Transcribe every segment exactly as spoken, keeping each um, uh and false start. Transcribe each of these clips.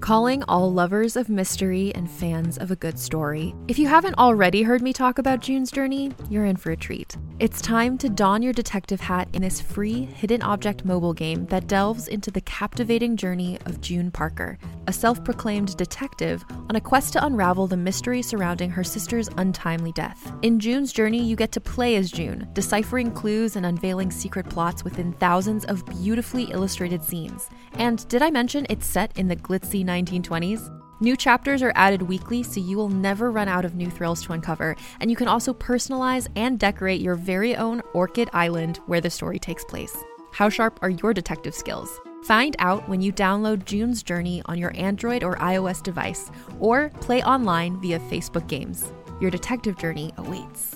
Calling all lovers of mystery and fans of a good story. If you haven't already heard me talk about June's Journey, you're in for a treat. It's time to don your detective hat in this free hidden object mobile game that delves into the captivating journey of June Parker, a self-proclaimed detective on a quest to unravel the mystery surrounding her sister's untimely death. In June's Journey, you get to play as June, deciphering clues and unveiling secret plots within thousands of beautifully illustrated scenes. And did I mention it's set in the glitzy nineteen twenties? New chapters are added weekly, so you will never run out of new thrills to uncover, and you can also personalize and decorate your very own Orchid Island where the story takes place. How sharp are your detective skills? Find out when you download June's Journey on your Android or iOS device, or play online via Facebook Games. Your detective journey awaits.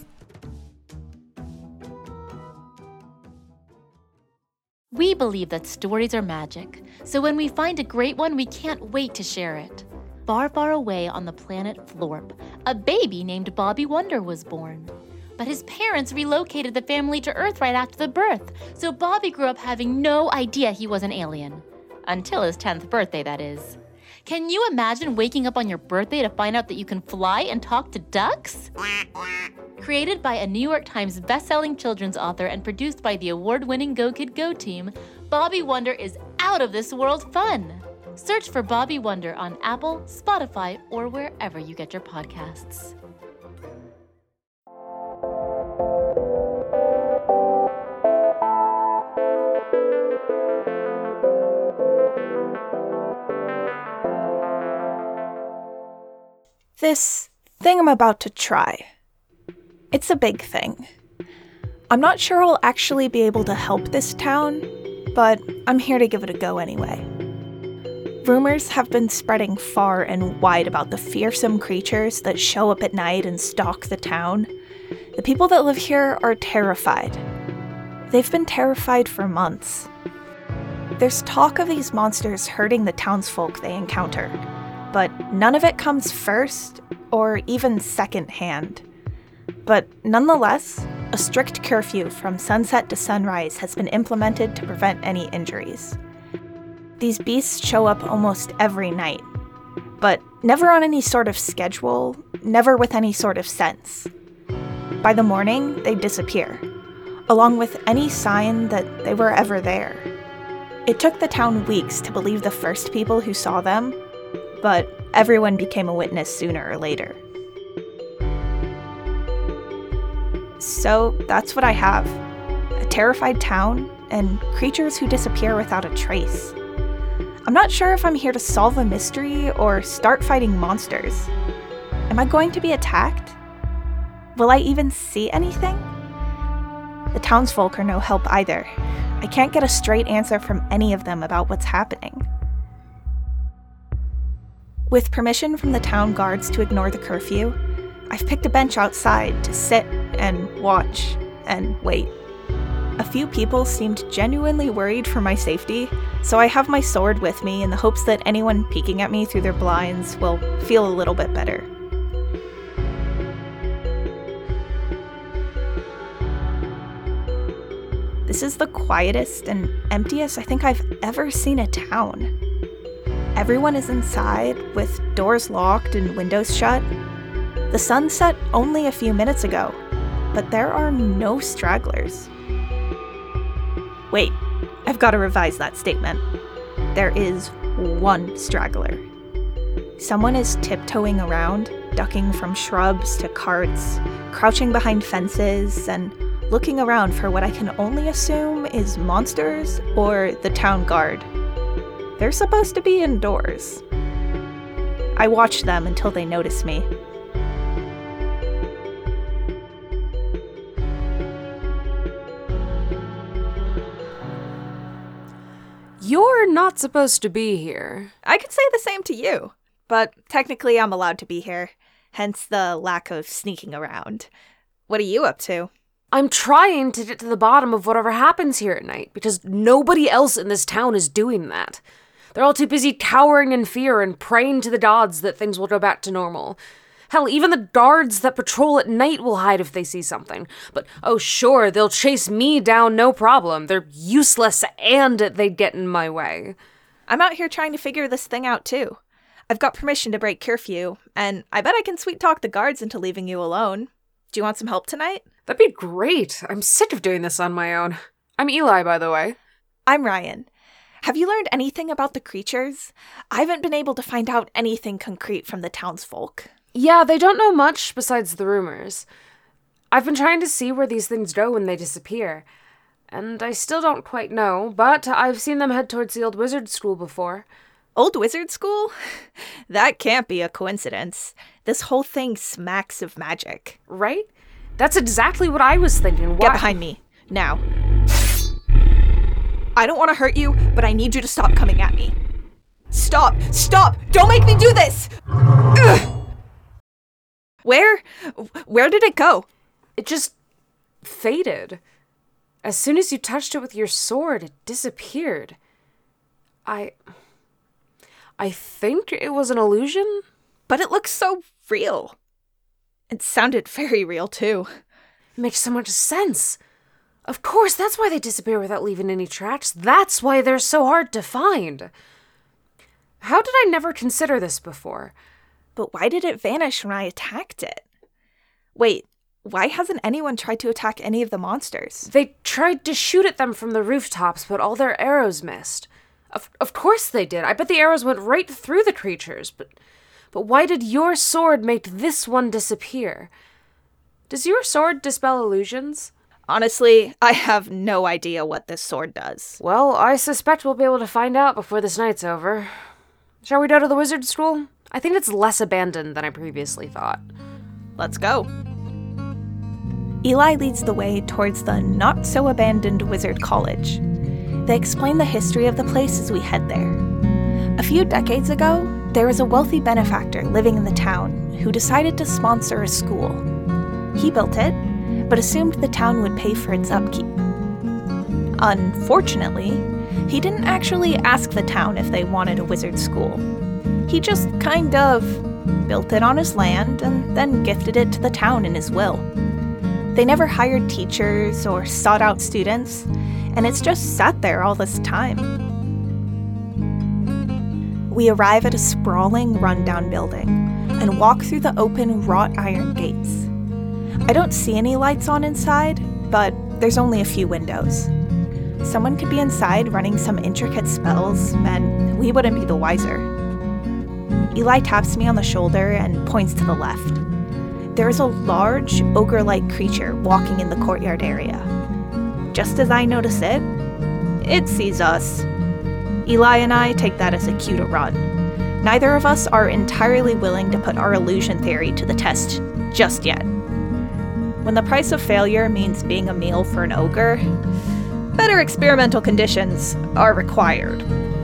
We believe that stories are magic, so when we find a great one, we can't wait to share it. Far, far away on the planet Florp, a baby named Bobby Wonder was born. But his parents relocated the family to Earth right after the birth, so Bobby grew up having no idea he was an alien. Until his tenth birthday, that is. Can you imagine waking up on your birthday to find out that you can fly and talk to ducks? Created by a New York Times best-selling children's author and produced by the award-winning Go Kid Go team, Bobby Wonder is out of this world fun. Search for Bobby Wonder on Apple, Spotify, or wherever you get your podcasts. This thing I'm about to try. It's a big thing. I'm not sure I'll actually be able to help this town, but I'm here to give it a go anyway. Rumors have been spreading far and wide about the fearsome creatures that show up at night and stalk the town. The people that live here are terrified. They've been terrified for months. There's talk of these monsters hurting the townsfolk they encounter, but none of it comes first or even second hand. But nonetheless, a strict curfew from sunset to sunrise has been implemented to prevent any injuries. These beasts show up almost every night, but never on any sort of schedule, never with any sort of sense. By the morning, they disappear, along with any sign that they were ever there. It took the town weeks to believe the first people who saw them, but everyone became a witness sooner or later. So that's what I have. A terrified town and creatures who disappear without a trace. I'm not sure if I'm here to solve a mystery or start fighting monsters. Am I going to be attacked? Will I even see anything? The townsfolk are no help either. I can't get a straight answer from any of them about what's happening. With permission from the town guards to ignore the curfew, I've picked a bench outside to sit and watch and wait. A few people seemed genuinely worried for my safety, so I have my sword with me in the hopes that anyone peeking at me through their blinds will feel a little bit better. This is the quietest and emptiest I think I've ever seen a town. Everyone is inside, with doors locked and windows shut. The sun set only a few minutes ago, but there are no stragglers. Wait, I've got to revise that statement. There is one straggler. Someone is tiptoeing around, ducking from shrubs to carts, crouching behind fences, and looking around for what I can only assume is monsters or the town guard. They're supposed to be indoors. I watch them until they notice me. You're not supposed to be here. I could say the same to you, but technically I'm allowed to be here, hence the lack of sneaking around. What are you up to? I'm trying to get to the bottom of whatever happens here at night, because nobody else in this town is doing that. They're all too busy cowering in fear and praying to the gods that things will go back to normal. Hell, even the guards that patrol at night will hide if they see something. But, oh sure, they'll chase me down, no problem. They're useless and they'd get in my way. I'm out here trying to figure this thing out too. I've got permission to break curfew, and I bet I can sweet-talk the guards into leaving you alone. Do you want some help tonight? That'd be great. I'm sick of doing this on my own. I'm Eli, by the way. I'm Ryan. Have you learned anything about the creatures? I haven't been able to find out anything concrete from the townsfolk. Yeah, they don't know much besides the rumors. I've been trying to see where these things go when they disappear. And I still don't quite know, but I've seen them head towards the old wizard school before. Old wizard school? That can't be a coincidence. This whole thing smacks of magic. Right? That's exactly what I was thinking. Why- Get behind me, now. I don't want to hurt you, but I need you to stop coming at me. Stop! Stop! Don't make me do this! Ugh! Where? Where did it go? It just faded. As soon as you touched it with your sword, it disappeared. I... I think it was an illusion? But it looks so real. It sounded very real, too. It makes so much sense. Of course, that's why they disappear without leaving any tracks. That's why they're so hard to find. How did I never consider this before? But why did it vanish when I attacked it? Wait, why hasn't anyone tried to attack any of the monsters? They tried to shoot at them from the rooftops, but all their arrows missed. Of, of course they did. I bet the arrows went right through the creatures, but... But why did your sword make this one disappear? Does your sword dispel illusions? Honestly, I have no idea what this sword does. Well, I suspect we'll be able to find out before this night's over. Shall we go to the wizard school? I think it's less abandoned than I previously thought. Let's go. Eli leads the way towards the not-so-abandoned Wizard College. They explain the history of the place as we head there. A few decades ago, there was a wealthy benefactor living in the town who decided to sponsor a school. He built it, but assumed the town would pay for its upkeep. Unfortunately, he didn't actually ask the town if they wanted a wizard school. He just kind of built it on his land and then gifted it to the town in his will. They never hired teachers or sought out students, and it's just sat there all this time. We arrive at a sprawling, rundown building and walk through the open wrought iron gates. I don't see any lights on inside, but there's only a few windows. Someone could be inside running some intricate spells, and we wouldn't be the wiser. Eli taps me on the shoulder and points to the left. There is a large, ogre-like creature walking in the courtyard area. Just as I notice it, it sees us. Eli and I take that as a cue to run. Neither of us are entirely willing to put our illusion theory to the test just yet. When the price of failure means being a meal for an ogre, better experimental conditions are required.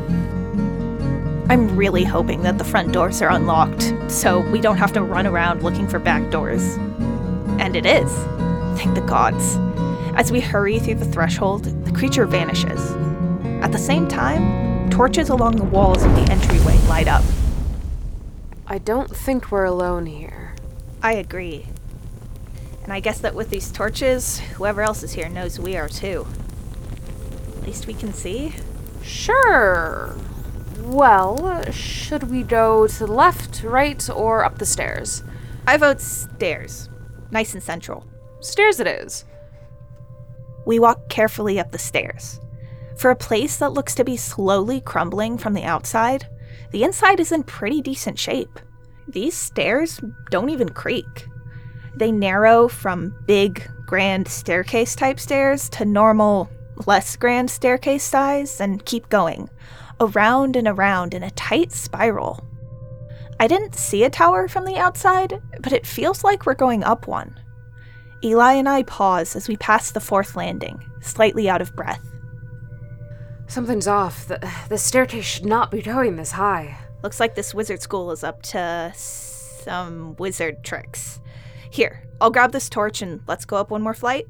I'm really hoping that the front doors are unlocked, so we don't have to run around looking for back doors. And it is. Thank the gods. As we hurry through the threshold, the creature vanishes. At the same time, torches along the walls of the entryway light up. I don't think we're alone here. I agree. And I guess that with these torches, whoever else is here knows we are too. At least we can see. Sure. Well, should we go to the left, right, or up the stairs? I vote stairs. Nice and central. Stairs it is. We walk carefully up the stairs. For a place that looks to be slowly crumbling from the outside, the inside is in pretty decent shape. These stairs don't even creak. They narrow from big, grand staircase-type stairs to normal, less grand staircase size and keep going, around and around in a tight spiral. I didn't see a tower from the outside, but it feels like we're going up one. Eli and I pause as we pass the fourth landing, slightly out of breath. Something's off. The, the staircase should not be going this high. Looks like this wizard school is up to some wizard tricks. Here, I'll grab this torch and let's go up one more flight.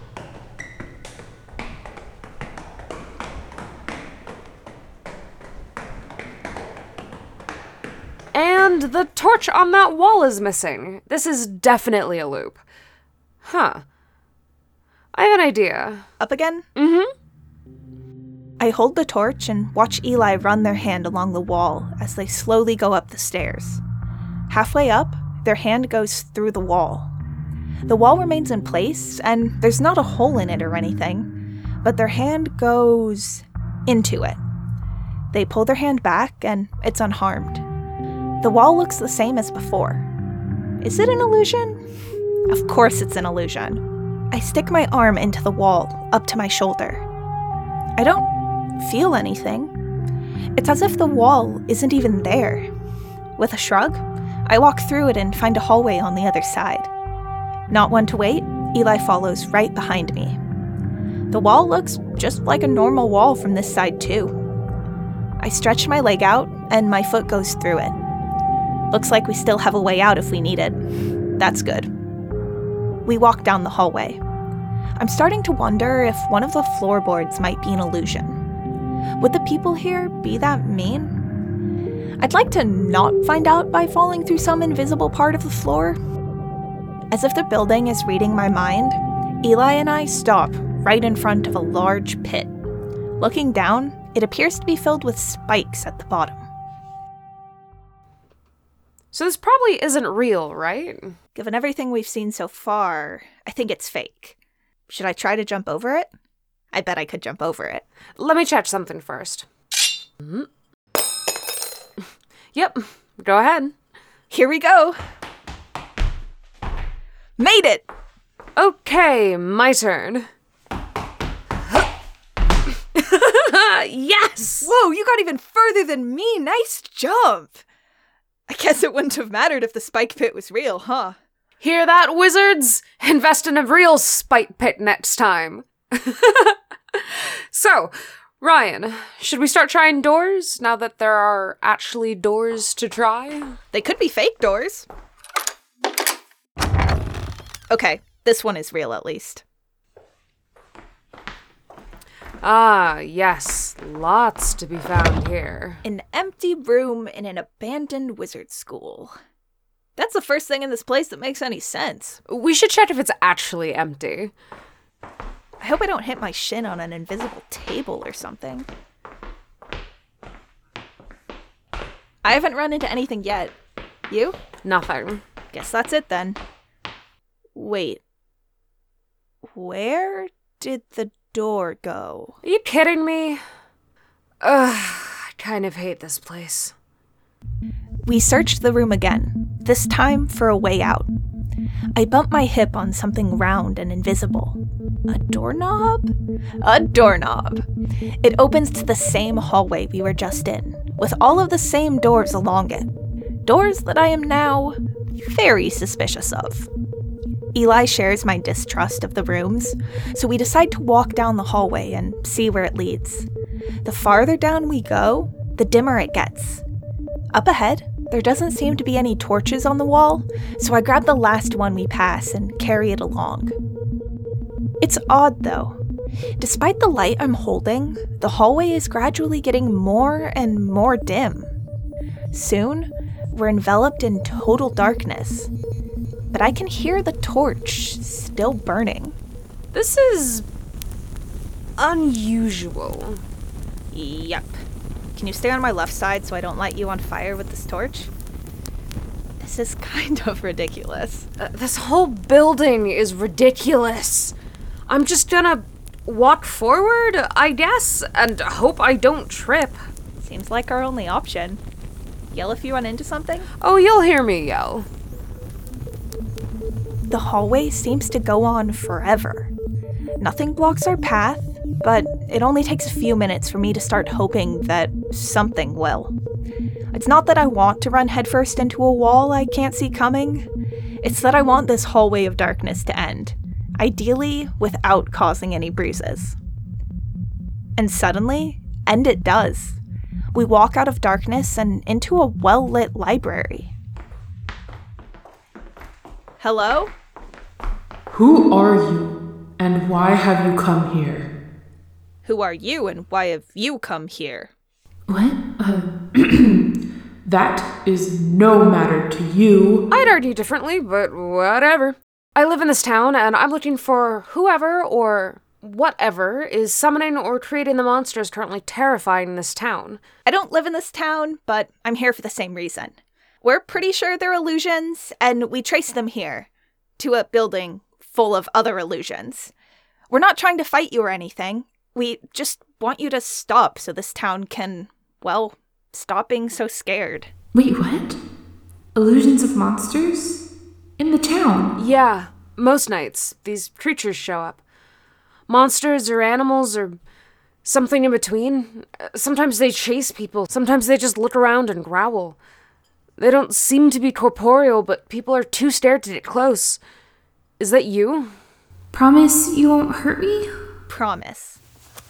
And the torch on that wall is missing. This is definitely a loop. Huh. I have an idea. Up again? Mm-hmm. I hold the torch and watch Eli run their hand along the wall as they slowly go up the stairs. Halfway up, their hand goes through the wall. The wall remains in place, and there's not a hole in it or anything, but their hand goes into it. They pull their hand back, and it's unharmed. The wall looks the same as before. Is it an illusion? Of course it's an illusion. I stick my arm into the wall, up to my shoulder. I don't feel anything. It's as if the wall isn't even there. With a shrug, I walk through it and find a hallway on the other side. Not one to wait, Eli follows right behind me. The wall looks just like a normal wall from this side too. I stretch my leg out and my foot goes through it. Looks like we still have a way out if we need it. That's good. We walk down the hallway. I'm starting to wonder if one of the floorboards might be an illusion. Would the people here be that mean? I'd like to not find out by falling through some invisible part of the floor. As if the building is reading my mind, Eli and I stop right in front of a large pit. Looking down, it appears to be filled with spikes at the bottom. So this probably isn't real, right? Given everything we've seen so far, I think it's fake. Should I try to jump over it? I bet I could jump over it. Let me check something first. Mm-hmm. Yep, go ahead. Here we go. Made it! Okay, my turn. Yes! Whoa, you got even further than me. Nice jump. I guess it wouldn't have mattered if the spike pit was real, huh? Hear that, wizards? Invest in a real spike pit next time. So, Ryan, should we start trying doors now that there are actually doors to try? They could be fake doors. Okay, this one is real at least. Ah, yes, lots to be found here. An empty room in an abandoned wizard school. That's the first thing in this place that makes any sense. We should check if it's actually empty. I hope I don't hit my shin on an invisible table or something. I haven't run into anything yet. You? Nothing. Guess that's it then. Wait. Where did the door go? Are you kidding me? Ugh, I kind of hate this place. We searched the room again, this time for a way out. I bump my hip on something round and invisible. A doorknob? A doorknob. It opens to the same hallway we were just in, with all of the same doors along it. Doors that I am now very suspicious of. Eli shares my distrust of the rooms, so we decide to walk down the hallway and see where it leads. The farther down we go, the dimmer it gets. Up ahead, there doesn't seem to be any torches on the wall, so I grab the last one we pass and carry it along. It's odd, though. Despite the light I'm holding, the hallway is gradually getting more and more dim. Soon, we're enveloped in total darkness. But I can hear the torch still burning. This is unusual. Yep. Can you stay on my left side so I don't light you on fire with this torch? This is kind of ridiculous. Uh, this whole building is ridiculous. I'm just gonna walk forward, I guess, and hope I don't trip. Seems like our only option. Yell if you run into something? Oh, you'll hear me yell. The hallway seems to go on forever. Nothing blocks our path, but it only takes a few minutes for me to start hoping that something will. It's not that I want to run headfirst into a wall I can't see coming. It's that I want this hallway of darkness to end, ideally without causing any bruises. And suddenly, end it does. We walk out of darkness and into a well-lit library. Hello? Who are you, and why have you come here? Who are you, and why have you come here? What? Uh, that is no matter to you. I'd argue differently, but whatever. I live in this town, and I'm looking for whoever or whatever. Is summoning or creating the monsters currently terrifying this town? I don't live in this town, but I'm here for the same reason. We're pretty sure they're illusions, and we trace them here, to a building full of other illusions. We're not trying to fight you or anything. We just want you to stop so this town can, well, stop being so scared. Wait, what? Illusions of monsters? In the town? Yeah, most nights, these creatures show up. Monsters or animals or something in between. Sometimes they chase people, sometimes they just look around and growl. They don't seem to be corporeal, but people are too scared to get close. Is that you? Promise you won't hurt me? Promise.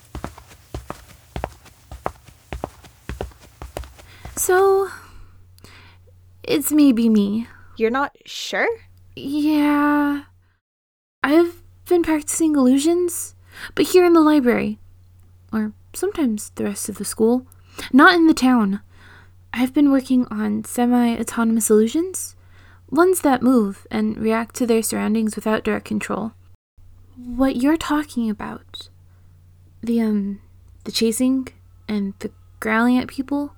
So, it's maybe me. You're not sure? Yeah. I've been practicing illusions, but here in the library. Or sometimes the rest of the school. Not in the town. I've been working on semi-autonomous illusions. Ones that move and react to their surroundings without direct control. What you're talking about, the, um, the chasing and the growling at people,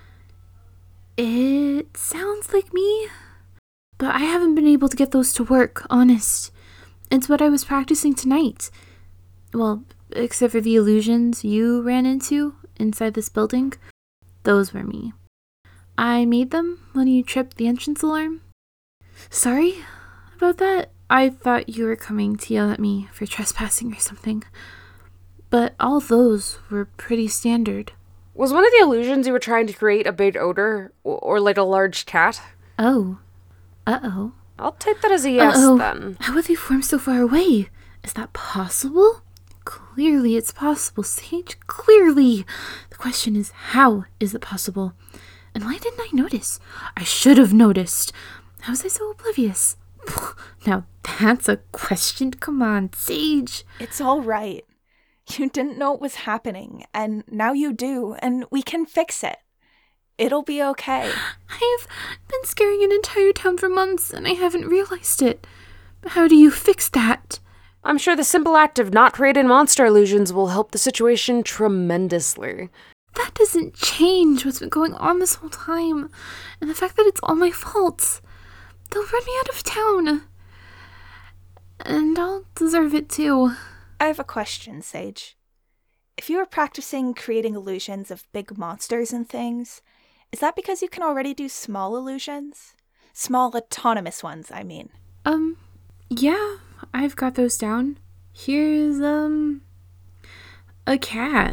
it sounds like me, but I haven't been able to get those to work, honest. It's what I was practicing tonight. Well, except for the illusions you ran into inside this building, those were me. I made them when you tripped the entrance alarm. Sorry about that. I thought you were coming to yell at me for trespassing or something. But all those were pretty standard. Was one of the illusions you were trying to create a big odor, or, or like a large cat? Oh. Uh-oh. I'll take that as a yes, Uh-oh. then. How would they form so far away? Is that possible? Clearly it's possible, Sage. Clearly. The question is, how is it possible? And why didn't I notice? I should have noticed. How was I so oblivious? Now that's a question. Come on, Sage. It's all right. You didn't know it was happening, and now you do, and we can fix it. It'll be okay. I've been scaring an entire town for months, and I haven't realized it. How do you fix that? I'm sure the simple act of not creating monster illusions will help the situation tremendously. That doesn't change what's been going on this whole time, and the fact that it's all my fault. They'll run me out of town. And I'll deserve it too. I have a question, Sage. If you were practicing creating illusions of big monsters and things, is that because you can already do small illusions? Small autonomous ones, I mean. Um, yeah, I've got those down. Here's, um, a cat.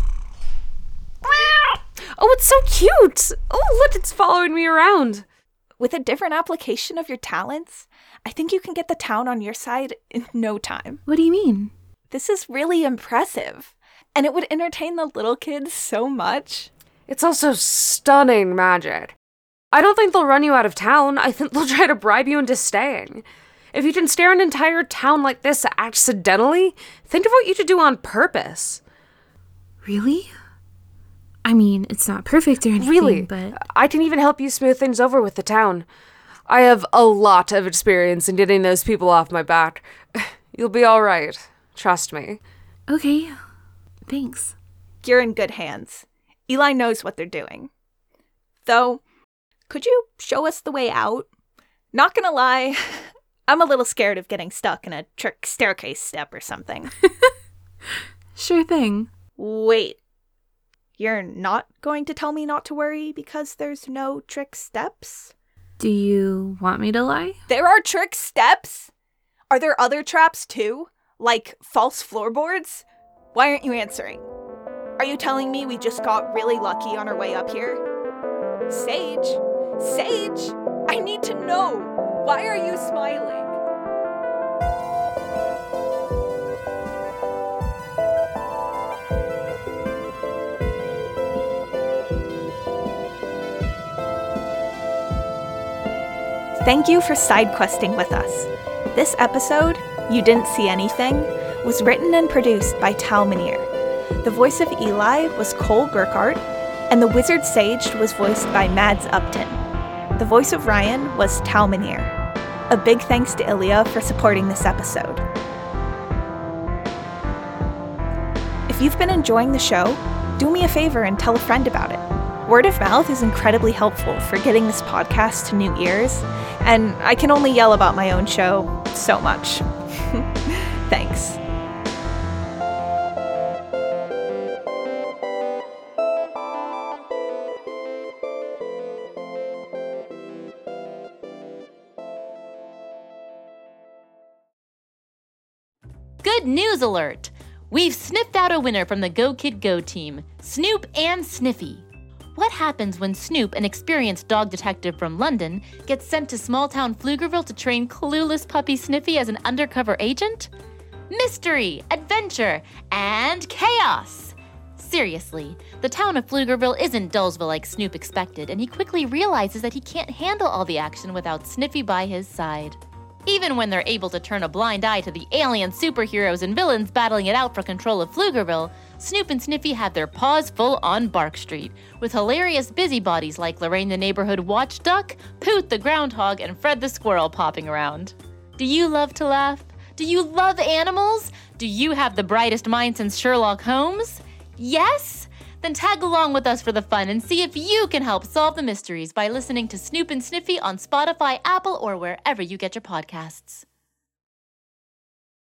Oh, it's so cute! Oh, look, it's following me around. With a different application of your talents, I think you can get the town on your side in no time. What do you mean? This is really impressive, and it would entertain the little kids so much. It's also stunning magic. I don't think they'll run you out of town. I think they'll try to bribe you into staying. If you can stare an entire town like this accidentally, think of what you could do on purpose. Really? I mean, it's not perfect or anything, Really, but... I can even help you smooth things over with the town. I have a lot of experience in getting those people off my back. You'll be all right. Trust me. Okay. Thanks. You're in good hands. Eli knows what they're doing. Though, could you show us the way out? Not gonna lie, I'm a little scared of getting stuck in a trick staircase step or something. Sure thing. Wait. You're not going to tell me not to worry because there's no trick steps? Do you want me to lie? There are trick steps? Are there other traps too? Like false floorboards? Why aren't you answering? Are you telling me we just got really lucky on our way up here? Sage? Sage? I need to know! Why are you smiling? Thank you for side questing with us. This episode, You Didn't See Anything, was written and produced by Tal Minear. The voice of Eli was Cole Burkhart, and the Wizard Sage was voiced by Mads Upton. The voice of Ryan was Tal Minear. A big thanks to Ilya for supporting this episode. you've been enjoying the show, do me a favor and tell a friend about it. Word of mouth is incredibly helpful for getting this podcast to new ears, and I can only yell about my own show so much. Thanks. Good news alert! We've sniffed out a winner from the Go Kid Go team, Snoop and Sniffy. What happens when Snoop, an experienced dog detective from London, gets sent to small-town Pflugerville to train clueless puppy Sniffy as an undercover agent? Mystery, adventure, and chaos! Seriously, the town of Pflugerville isn't Dullsville like Snoop expected, and he quickly realizes that he can't handle all the action without Sniffy by his side. Even when they're able to turn a blind eye to the alien superheroes and villains battling it out for control of Pflugerville, Snoop and Sniffy have their paws full on Bark Street, with hilarious busybodies like Lorraine the neighborhood watch duck, Poot the groundhog, and Fred the squirrel popping around. Do you love to laugh? Do you love animals? Do you have the brightest mind since Sherlock Holmes? Yes? Then tag along with us for the fun and see if you can help solve the mysteries by listening to Snoop and Sniffy on Spotify, Apple, or wherever you get your podcasts.